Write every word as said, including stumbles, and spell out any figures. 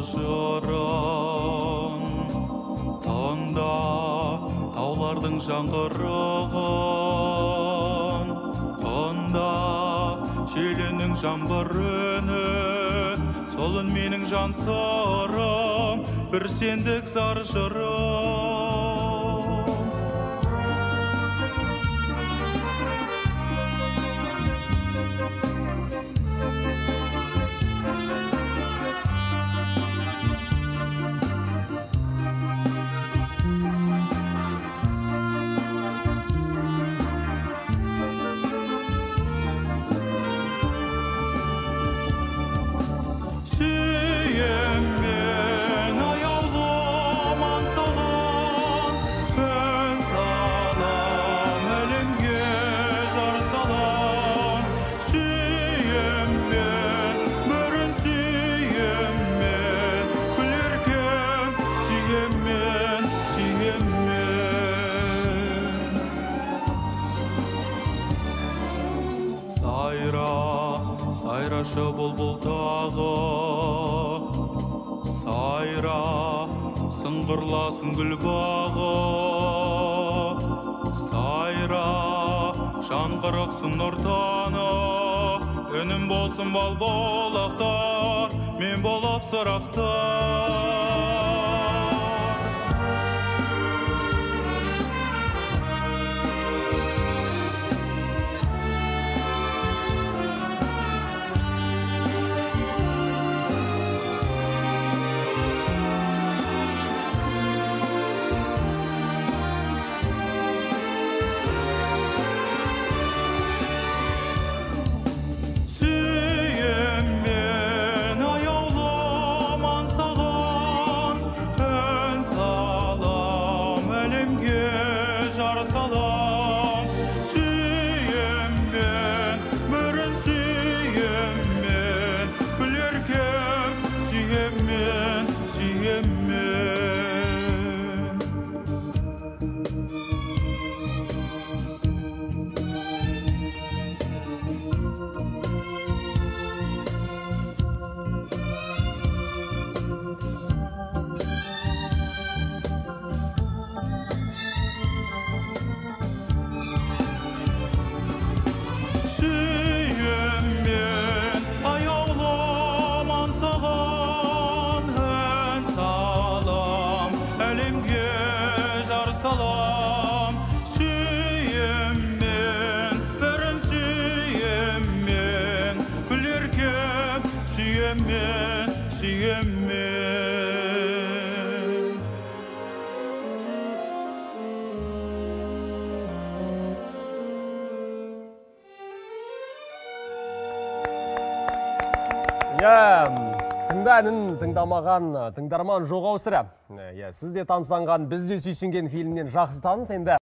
жырын, тыңда таулардың жаңғырығын, тыңда желінің жаңбыр үнін, сол үн менің жан сырым, бір сендік зар жырым. Сайрашы бұлбұл тағы, сайра сыңғырласын гүл бағы, сайра жаңғырықсын нұртаны, үнім болсын балболақтар, мен болып сұрақтар. Salam, suyem men, birin suyem men, gülerken suyem men, suyem men. Ya, тыңданын тыңдамаған тыңдарман жоқ ау сірә. Сізде тамсанған, бізде сүйсінген фильмнен жақсы таныс енді.